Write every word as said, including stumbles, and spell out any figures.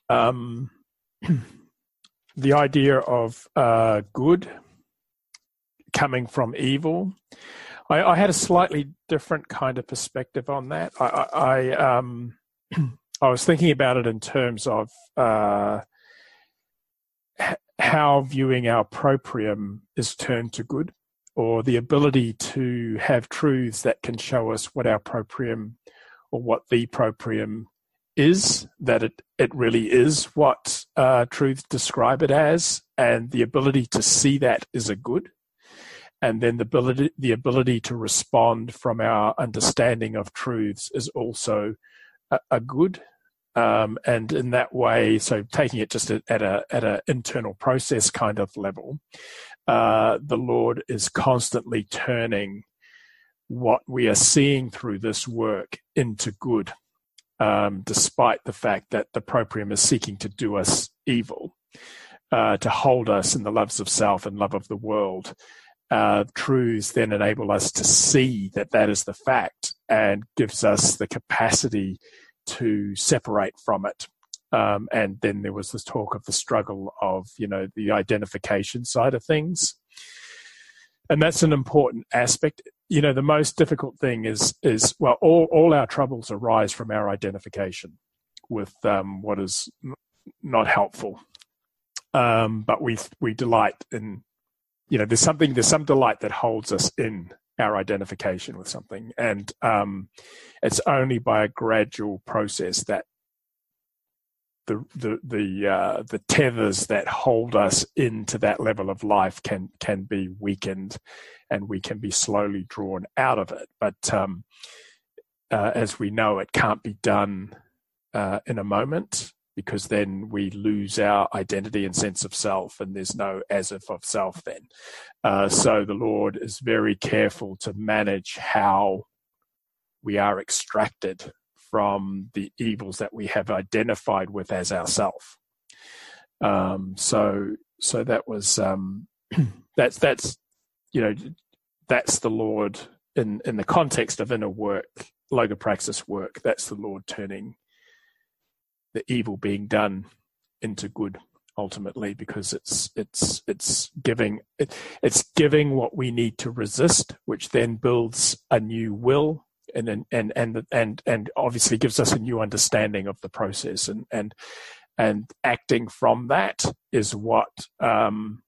um, the idea of uh, good coming from evil. I, I had a slightly different kind of perspective on that. I, I, I, um, I was thinking about it in terms of uh, how viewing our proprium is turned to good, or the ability to have truths that can show us what our proprium or what the proprium is, that it, it really is what uh, truths describe it as, and the ability to see that is a good. And then the ability, the ability to respond from our understanding of truths is also a, a good. Um, and in that way, so taking it just at a at an internal process kind of level, uh, the Lord is constantly turning what we are seeing through this work into good, um, despite the fact that the proprium is seeking to do us evil, uh, to hold us in the loves of self and love of the world. Uh, truths then enable us to see that that is the fact and gives us the capacity to separate from it. Um, and then there was this talk of the struggle of, you know, the identification side of things. And that's an important aspect. You know, the most difficult thing is, is well, all, all our troubles arise from our identification with um, what is n- not helpful. Um, but we we delight in, you know, there's something, there's some delight that holds us in our identification with something. And um, it's only by a gradual process that the the the uh, the tethers that hold us into that level of life can can be weakened, and we can be slowly drawn out of it. But um, uh, as we know, it can't be done uh, in a moment, because then we lose our identity and sense of self, and there's no as if of self then. Uh, so the Lord is very careful to manage how we are extracted from the evils that we have identified with as ourself. Um, so, so that was um, that's that's you know that's the Lord in in the context of inner work, logopraxis work. That's the Lord turning the evil being done into good, ultimately, because it's it's it's giving it, it's giving what we need to resist, which then builds a new will, and and and and and obviously gives us a new understanding of the process, and and and acting from that is what um,